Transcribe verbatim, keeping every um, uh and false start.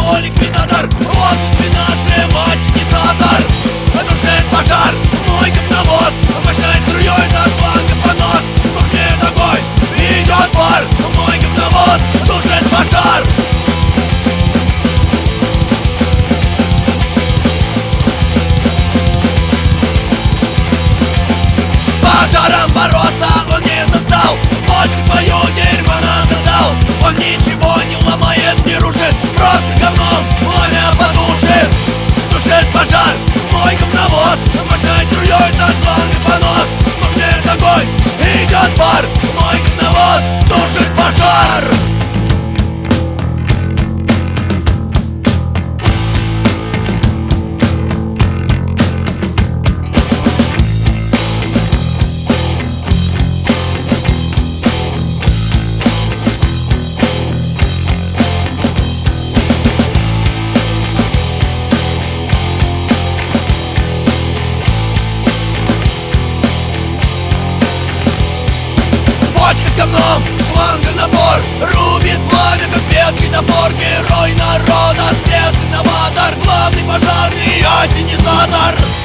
кто ликвидатор? Вот спина наш инициатор. Тушит пожар, мой говновоз, мощной струей за шланг и понос. Тухнет огонь, идет пар, мой говновоз тушит пожар. С пожаром бороться он не застал, бочку свою дерьмо насосал. Он ничего не ломает, не рушит, просто говном пламя потушит. Тушит пожар, мой говновоз, мощной струей за шланг и понос. Тухнет огонь, идет пар, мой говновоз тушит пожар. С говном, шланга набор, рубит пламя, как ветки топор. Герой народа, спец, инноватор, главный пожарный ассенизатор.